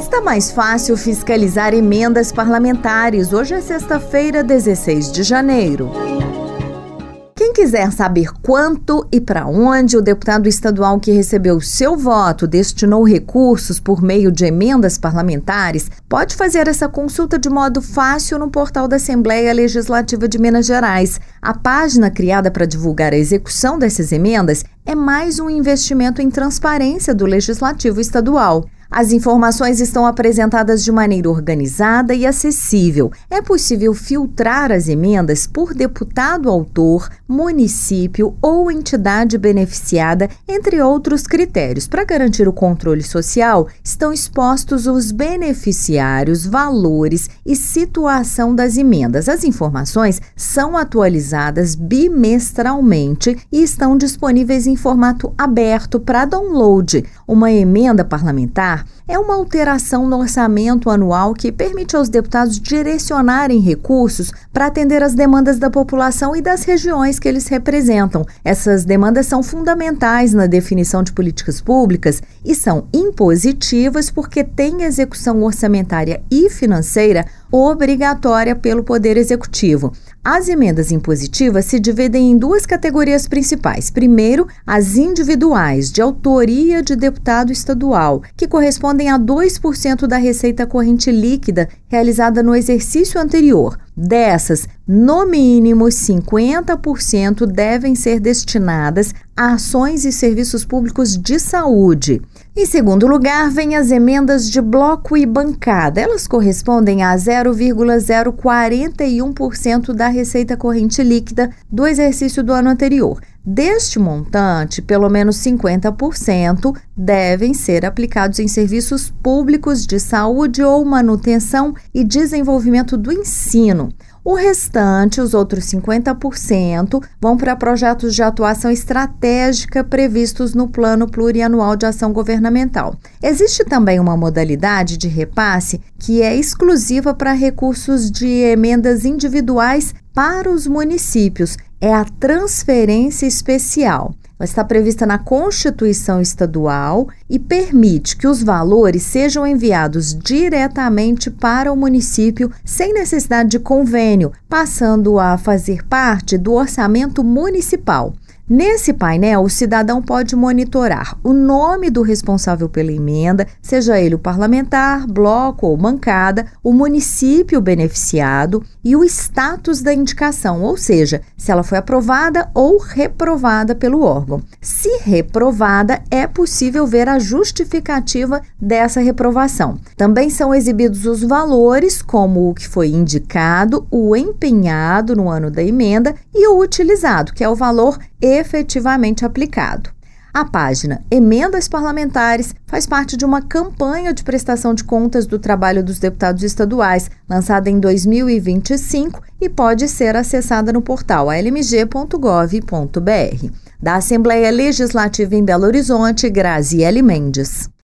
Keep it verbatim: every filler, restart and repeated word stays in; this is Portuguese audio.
Está mais fácil fiscalizar emendas parlamentares. Hoje é sexta-feira, dezesseis de janeiro. Quem quiser saber quanto e para onde o deputado estadual que recebeu seu voto destinou recursos por meio de emendas parlamentares, pode fazer essa consulta de modo fácil no portal da Assembleia Legislativa de Minas Gerais. A página criada para divulgar a execução dessas emendas é mais um investimento em transparência do Legislativo Estadual. As informações estão apresentadas de maneira organizada e acessível. É possível filtrar as emendas por deputado autor, município ou entidade beneficiada, entre outros critérios. Para garantir o controle social, estão expostos os beneficiários, valores e situação das emendas. As informações são atualizadas bimestralmente e estão disponíveis em formato aberto para download. Uma emenda parlamentar é uma alteração no orçamento anual que permite aos deputados direcionarem recursos para atender às demandas da população e das regiões que eles representam. Essas demandas são fundamentais na definição de políticas públicas e são impositivas porque têm execução orçamentária e financeira obrigatória pelo Poder Executivo. As emendas impositivas se dividem em duas categorias principais. Primeiro, as individuais, de autoria de deputado estadual, que correspondem a dois por cento da receita corrente líquida realizada no exercício anterior. Dessas, no mínimo cinquenta por cento devem ser destinadas a ações e serviços públicos de saúde. Em segundo lugar, vêm as emendas de bloco e bancada. Elas correspondem a zero vírgula zero quarenta e um por cento da receita corrente líquida do exercício do ano anterior. Deste montante, pelo menos cinquenta por cento devem ser aplicados em serviços públicos de saúde ou manutenção e desenvolvimento do ensino. O restante, os outros cinquenta por cento, vão para projetos de atuação estratégica previstos no Plano Plurianual de Ação Governamental. Existe também uma modalidade de repasse que é exclusiva para recursos de emendas individuais para os municípios. É a transferência especial. Ela está prevista na Constituição Estadual e permite que os valores sejam enviados diretamente para o município sem necessidade de convênio, passando a fazer parte do orçamento municipal. Nesse painel, o cidadão pode monitorar o nome do responsável pela emenda, seja ele o parlamentar, bloco ou bancada, o município beneficiado e o status da indicação, ou seja, se ela foi aprovada ou reprovada pelo órgão. Se reprovada, é possível ver a justificativa dessa reprovação. Também são exibidos os valores, como o que foi indicado, o empenhado no ano da emenda e o utilizado, que é o valor efetivamente aplicado. A página Emendas Parlamentares faz parte de uma campanha de prestação de contas do trabalho dos deputados estaduais, lançada em dois mil e vinte e cinco e pode ser acessada no portal a l m g ponto gov ponto b r. Da Assembleia Legislativa em Belo Horizonte, Graziele Mendes.